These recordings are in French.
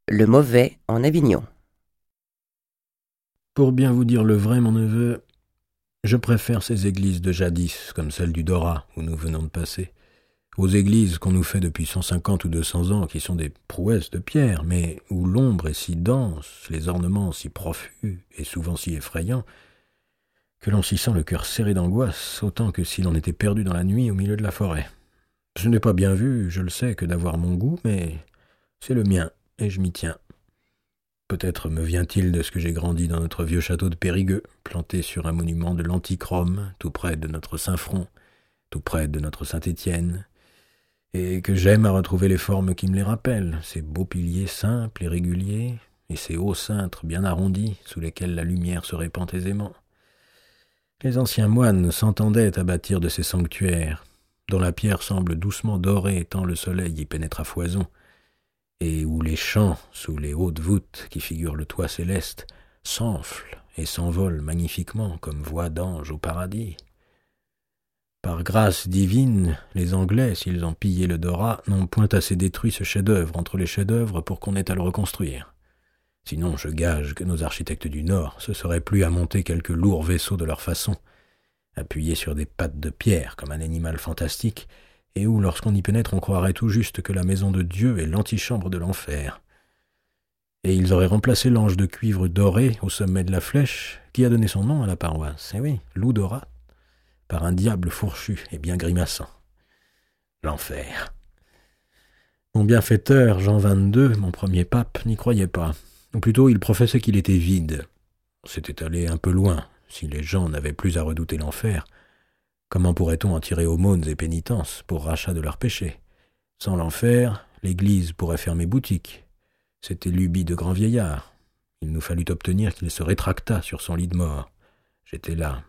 Le mauvais en Avignon. Pour bien vous dire le vrai, mon neveu, je préfère ces églises de jadis, comme celle du Dora, où nous venons de passer, aux églises qu'on nous fait depuis 150 ou 200 ans, qui sont des prouesses de pierre, mais où l'ombre est si dense, les ornements si profus et souvent si effrayants, que l'on s'y sent le cœur serré d'angoisse, autant que si l'on était perdu dans la nuit au milieu de la forêt. Je n'ai pas bien vu, je le sais, que d'avoir mon goût, mais c'est le mien, et je m'y tiens. Peut-être me vient-il de ce que j'ai grandi dans notre vieux château de Périgueux, planté sur un monument de l'antique Rome, tout près de notre Saint-Front, tout près de notre Saint-Étienne, et que j'aime à retrouver les formes qui me les rappellent, ces beaux piliers simples et réguliers, et ces hauts cintres bien arrondis, sous lesquels la lumière se répand aisément. Les anciens moines s'entendaient à bâtir de ces sanctuaires, dont la pierre semble doucement dorée tant le soleil y pénètre à foison, et où les chants, sous les hautes voûtes qui figurent le toit céleste, s'enflent et s'envolent magnifiquement comme voix d'anges au paradis. Par grâce divine, les Anglais, s'ils ont pillé le Dora, n'ont point assez détruit ce chef-d'œuvre entre les chefs-d'œuvre pour qu'on ait à le reconstruire. Sinon, je gage que nos architectes du Nord se seraient plus à monter quelques lourds vaisseaux de leur façon, appuyés sur des pattes de pierre comme un animal fantastique, et où, lorsqu'on y pénètre, on croirait tout juste que la maison de Dieu est l'antichambre de l'enfer. Et ils auraient remplacé l'ange de cuivre doré au sommet de la flèche, qui a donné son nom à la paroisse, eh oui, l'Oudora, par un diable fourchu et bien grimaçant. L'enfer. Mon bienfaiteur, Jean XXII, mon premier pape, n'y croyait pas. Ou plutôt, il professait qu'il était vide. C'était allé un peu loin. Si les gens n'avaient plus à redouter l'enfer, comment pourrait-on en tirer aumônes et pénitences pour rachat de leurs péchés? Sans l'enfer, l'Église pourrait fermer boutique. C'était lubie de grand vieillard. Il nous fallut obtenir qu'il se rétractât sur son lit de mort. J'étais là.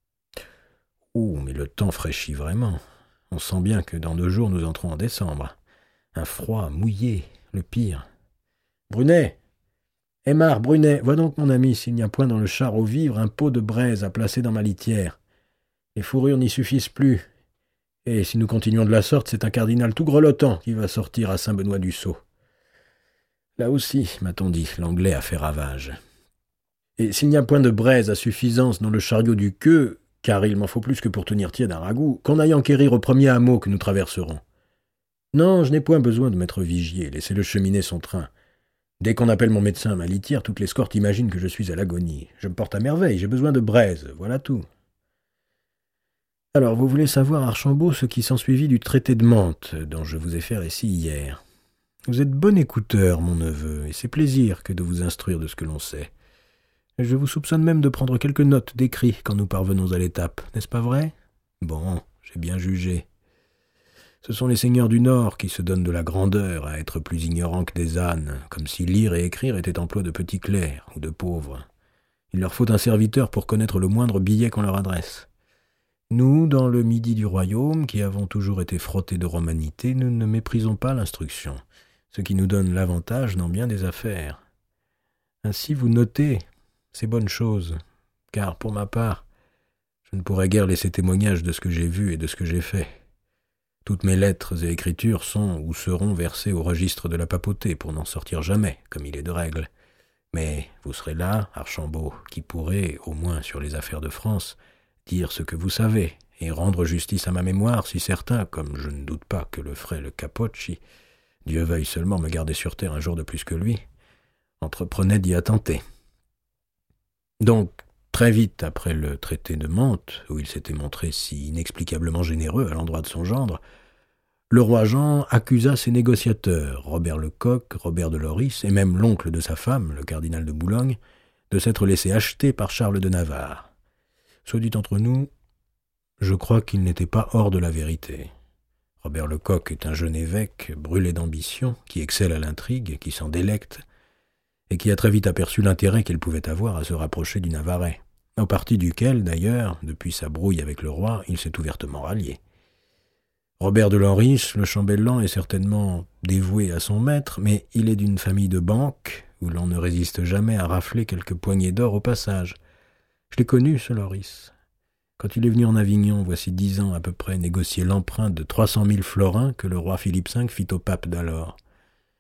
Oh, mais le temps fraîchit vraiment. On sent bien que dans 2 jours nous entrons en décembre. Un froid mouillé, le pire. Brunet! Aymar, Brunet, vois donc mon ami s'il n'y a point dans le char aux vivres un pot de braise à placer dans ma litière. Les fourrures n'y suffisent plus. Et si nous continuons de la sorte, c'est un cardinal tout grelottant qui va sortir à Saint-Benoît-du-Sault. Là aussi, m'a-t-on dit, l'anglais a fait ravage. Et s'il n'y a point de braise à suffisance dans le chariot du queue, car il m'en faut plus que pour tenir tiède un ragoût, qu'on aille enquérir au premier hameau que nous traverserons. Non, je n'ai point besoin de m'être vigier, laissez-le cheminer son train. Dès qu'on appelle mon médecin à ma litière, toute l'escorte imagine que je suis à l'agonie. Je me porte à merveille, j'ai besoin de braise, voilà tout. Alors, vous voulez savoir, Archambault, ce qui s'ensuivit du traité de Mantes, dont je vous ai fait récit hier. Vous êtes bon écouteur, mon neveu, et c'est plaisir que de vous instruire de ce que l'on sait. Je vous soupçonne même de prendre quelques notes d'écrit quand nous parvenons à l'étape, n'est-ce pas vrai? Bon, j'ai bien jugé. Ce sont les seigneurs du Nord qui se donnent de la grandeur à être plus ignorants que des ânes, comme si lire et écrire était emploi de petits clercs ou de pauvres. Il leur faut un serviteur pour connaître le moindre billet qu'on leur adresse. Nous, dans le midi du royaume, qui avons toujours été frottés de romanité, nous ne méprisons pas l'instruction, ce qui nous donne l'avantage dans bien des affaires. Ainsi vous notez ces bonnes choses, car pour ma part, je ne pourrais guère laisser témoignage de ce que j'ai vu et de ce que j'ai fait. Toutes mes lettres et écritures sont ou seront versées au registre de la papauté pour n'en sortir jamais, comme il est de règle. Mais vous serez là, Archambault, qui pourrez, au moins sur les affaires de France, dire ce que vous savez, et rendre justice à ma mémoire si certains, comme je ne doute pas que le ferait le Capocci, Dieu veuille seulement me garder sur terre un jour de plus que lui, entreprenaient d'y attenter. Donc, très vite après le traité de Mantes, où il s'était montré si inexplicablement généreux à l'endroit de son gendre, le roi Jean accusa ses négociateurs, Robert le Coq, Robert de Loris, et même l'oncle de sa femme, le cardinal de Boulogne, de s'être laissé acheter par Charles de Navarre. Soit dit entre nous, je crois qu'il n'était pas hors de la vérité. Robert le Coq est un jeune évêque brûlé d'ambition, qui excelle à l'intrigue, qui s'en délecte, et qui a très vite aperçu l'intérêt qu'elle pouvait avoir à se rapprocher du Navarrais, au parti duquel, d'ailleurs, depuis sa brouille avec le roi, il s'est ouvertement rallié. Robert de Loris, le chambellan, est certainement dévoué à son maître, mais il est d'une famille de banque, où l'on ne résiste jamais à rafler quelques poignées d'or au passage. Je l'ai connu, ce Loris. Quand il est venu en Avignon, voici 10 ans à peu près, négocier l'emprunt de 300 000 florins que le roi Philippe V fit au pape d'alors.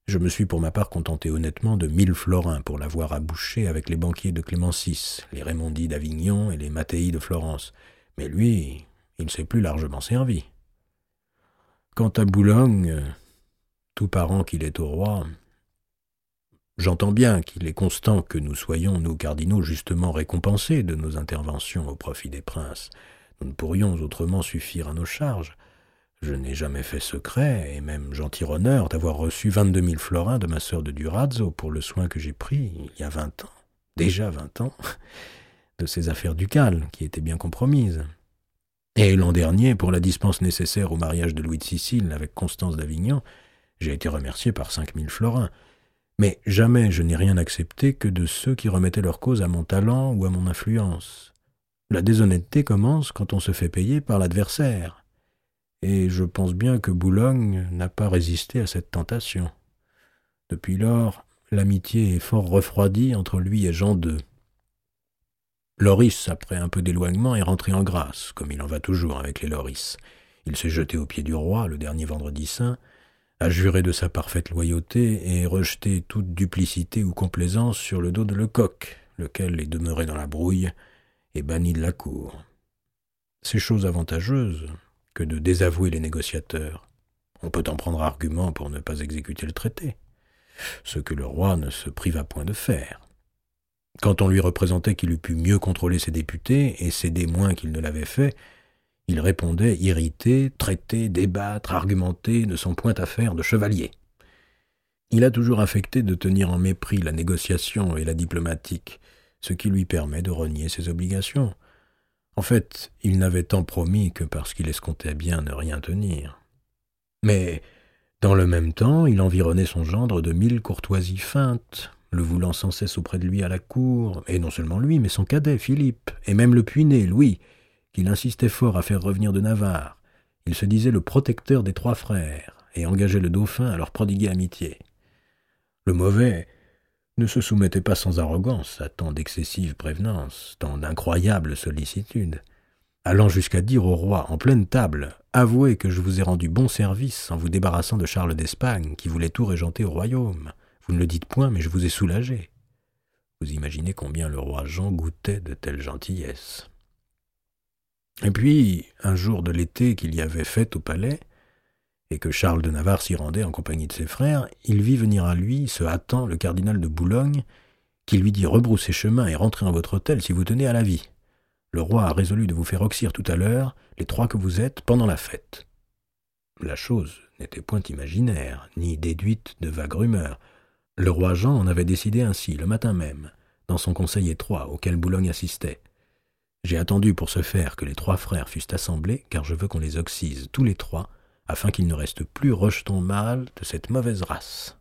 Je me suis pour ma part contenté honnêtement de 1000 florins pour l'avoir abouché avec les banquiers de Clément VI, les Raymondi d'Avignon et les Mattei de Florence. Mais lui, il s'est plus largement servi. Quant à Boulogne, tout parent qu'il est au roi, j'entends bien qu'il est constant que nous soyons, nous cardinaux, justement récompensés de nos interventions au profit des princes. Nous ne pourrions autrement suffire à nos charges. Je n'ai jamais fait secret, et même j'en tire honneur d'avoir reçu 22 000 florins de ma sœur de Durazzo pour le soin que j'ai pris, il y a 20 ans, déjà 20 ans, de ces affaires ducales qui étaient bien compromises. Et l'an dernier, pour la dispense nécessaire au mariage de Louis de Sicile avec Constance d'Avignon, j'ai été remercié par 5 000 florins. Mais jamais je n'ai rien accepté que de ceux qui remettaient leur cause à mon talent ou à mon influence. La déshonnêteté commence quand on se fait payer par l'adversaire. Et je pense bien que Boulogne n'a pas résisté à cette tentation. Depuis lors, l'amitié est fort refroidie entre lui et Jean II. Loris, après un peu d'éloignement, est rentré en grâce, comme il en va toujours avec les Loris. Il s'est jeté aux pieds du roi le dernier vendredi saint, a juré de sa parfaite loyauté et rejeté toute duplicité ou complaisance sur le dos de Lecoq, lequel est demeuré dans la brouille et banni de la cour. C'est chose avantageuse que de désavouer les négociateurs. On peut en prendre argument pour ne pas exécuter le traité, ce que le roi ne se priva point de faire. Quand on lui représentait qu'il eût pu mieux contrôler ses députés et céder moins qu'il ne l'avait fait, il répondait irrité, traiter, débattre, argumenter ne sont point affaires de chevalier. Il a toujours affecté de tenir en mépris la négociation et la diplomatique, ce qui lui permet de renier ses obligations. En fait, il n'avait tant promis que parce qu'il escomptait bien ne rien tenir. Mais, dans le même temps, il environnait son gendre de 1000 courtoisies feintes, le voulant sans cesse auprès de lui à la cour, et non seulement lui, mais son cadet, Philippe, et même le puiné, Louis, qu'il insistait fort à faire revenir de Navarre. Il se disait le protecteur des 3 frères, et engageait le dauphin à leur prodiguer amitié. Le mauvais ne se soumettait pas sans arrogance à tant d'excessives prévenances, tant d'incroyables sollicitudes, allant jusqu'à dire au roi, en pleine table, « Avouez que je vous ai rendu bon service en vous débarrassant de Charles d'Espagne, qui voulait tout régenter au royaume. Vous ne le dites point, mais je vous ai soulagé. » Vous imaginez combien le roi Jean goûtait de telles gentillesses. Et puis, un jour de l'été qu'il y avait fête au palais, et que Charles de Navarre s'y rendait en compagnie de ses frères, il vit venir à lui, se hâtant, le cardinal de Boulogne, qui lui dit « Rebroussez chemin et rentrez en votre hôtel si vous tenez à la vie. Le roi a résolu de vous faire oxyre tout à l'heure, les 3 que vous êtes, pendant la fête. » La chose n'était point imaginaire, ni déduite de vagues rumeurs. Le roi Jean en avait décidé ainsi, le matin même, dans son conseil étroit auquel Boulogne assistait. J'ai attendu pour ce faire que les 3 frères fussent assemblés, car je veux qu'on les oxyse tous les 3, afin qu'il ne reste plus rejeton mâle de cette mauvaise race.